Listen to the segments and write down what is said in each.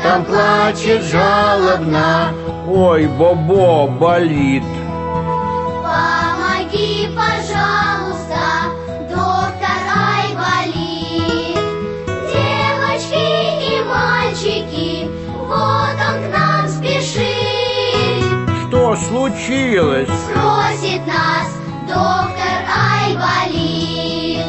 там плачет жалобно. Ой, Бобо, болит. Помоги, пожалуйста, доктор Айболит. Девочки и мальчики, вот он к нам спешит. Что случилось? Просит нас доктор Айболит.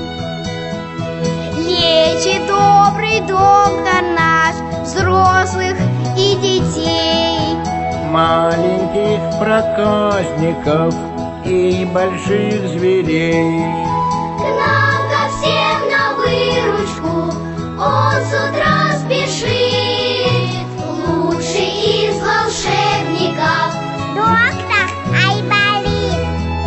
Лечит добрый доктор наш взрослых и детей, Маленьких проказников и больших зверей. К нам ко всем на выручку он с утра спешит. Лучший из волшебников доктор Айболит.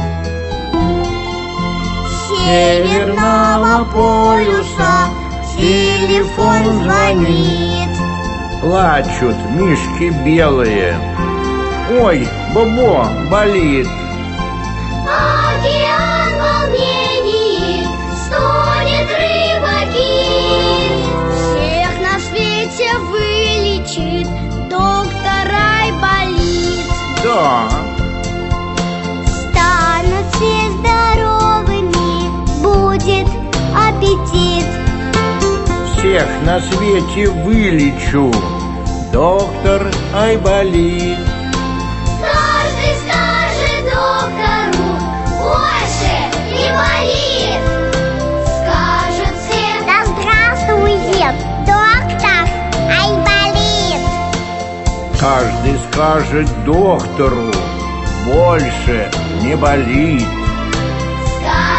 Северного полюса телефон звонит. плачут мишки белые. Ой, Бобо, болит. океан волнений, стонет рыбаки. Всех на свете вылечит доктор Айболит. Да, Станут все здоровыми, будет аппетит. всех на свете вылечу, доктор Айболит. Каждый скажет доктору, больше не болит. Скажут все, Да здравствует доктор Айболит. Каждый скажет доктору, больше не болит. скажут